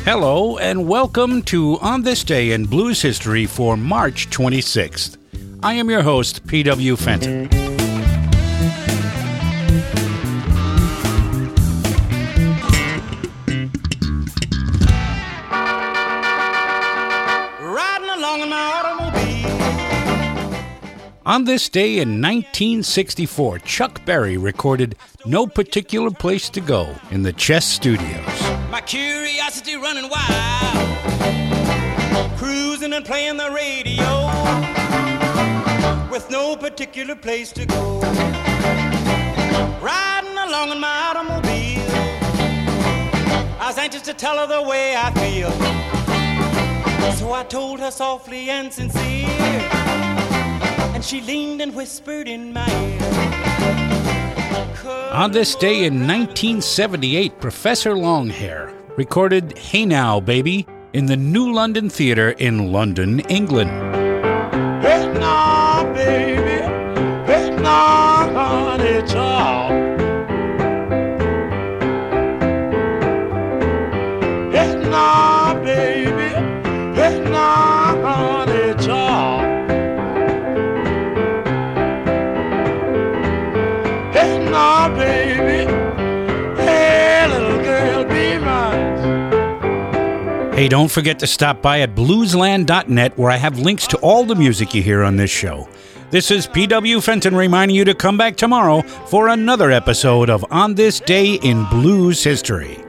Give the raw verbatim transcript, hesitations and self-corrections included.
Hello and welcome to On This Day in Blues History for March twenty-sixth. I am your host, P W Fenton. Riding along in my automobile. On this day in nineteen sixty-four, Chuck Berry recorded No Particular Place to Go in the Chess Studios. My curiosity running wild, cruising and playing the radio, with no particular place to go. Riding along in my automobile, I was anxious to tell her the way I feel, so I told her softly and sincere, and she leaned and whispered in my ear. On this day in nineteen seventy-eight, Professor Longhair recorded Hey Now, Baby in the New London Theatre in London, England. Hey now, baby, hey now, honey, child. Hey now, baby, hey now, honey, child. Hey now, baby, hey little girl, be mine. Hey, don't forget to stop by at bluesland dot net where I have links to all the music you hear on this show. This is P W Fenton reminding you to come back tomorrow for another episode of On This Day in Blues History.